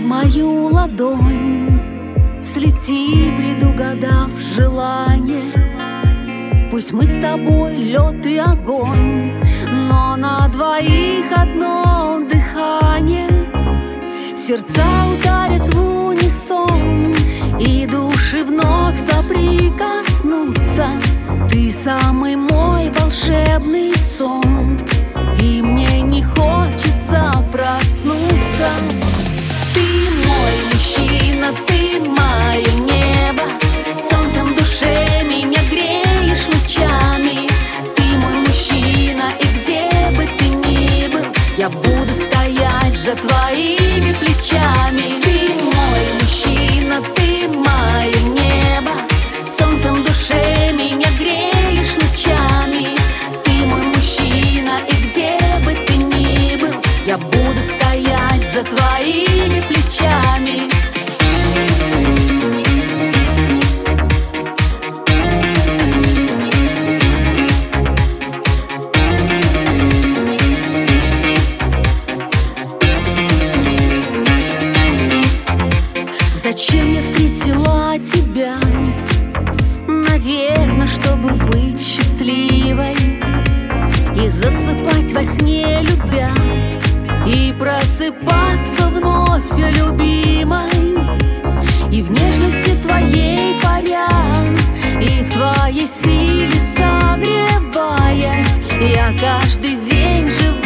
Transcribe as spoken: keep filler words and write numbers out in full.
мою ладонь, слети, предугадав желание. Пусть мы с тобой лед и огонь, но на двоих одно дыхание. Сердца ударят в унисон, и души вновь соприкоснутся. Ты самый мой волшебный сон, и мне не хочется проснуться. Ты мой мужчина, ты мое небо, солнцем в душе меня греешь лучами. Ты мой мужчина, и где бы ты ни был, я буду стоять за твоими плечами. Ты мой мужчина, ты мое небо, солнцем в душе меня греешь лучами. Ты мой мужчина, и где бы ты ни был, я буду стоять за твоими плечами. Зачем я встретила тебя? Наверное, чтобы быть счастливой и засыпать во сне, любя, и просыпаться вновь любимой, и в нежности твоей паря, и в твоей силе согреваясь. Я каждый день живу